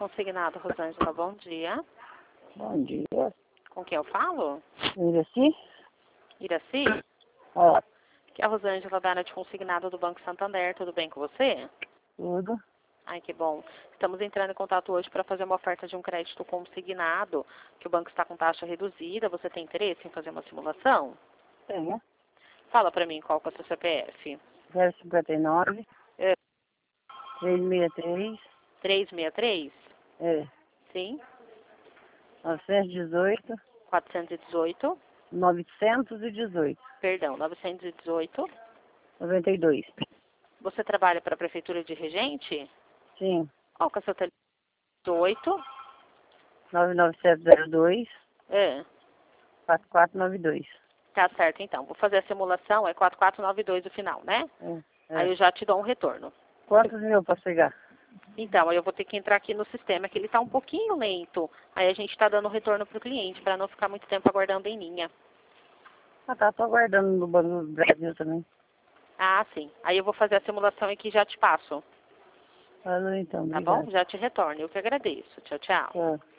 Consignado, Rosângela, bom dia. Bom dia. Com quem eu falo? Iraci? Iraci? Ó, Que é a Rosângela da área de consignado do Banco Santander, tudo bem com você? tudo. Ai, que bom. Estamos entrando em contato hoje para fazer uma oferta de um crédito consignado, que o banco está com taxa reduzida. Você tem interesse em fazer uma simulação? Tenho. Fala para mim qual que é o seu CPF. 059, É 363, 363? é, Sim. 918, 418? 918, Perdão, 918. 92. Você trabalha para a Prefeitura de Regente? Sim, Qual que é o seu telefone? 18? 99702, É. 4492. Tá certo, então. Vou fazer a simulação, é 4492 o final, né? Aí É. eu já te dou um retorno. Quantos mil para pegar? Então, aí eu vou ter que entrar aqui no sistema, que ele está um pouquinho lento. Aí a gente está dando retorno para o cliente, para não ficar muito tempo aguardando em linha. Ah, tá, tô aguardando no Banco do Brasil também. Ah, sim. Aí eu vou fazer a simulação aqui e já te passo. Falou então, Tá bom? obrigado. Já te retorno. Eu que agradeço. Tchau, tchau. Tchau.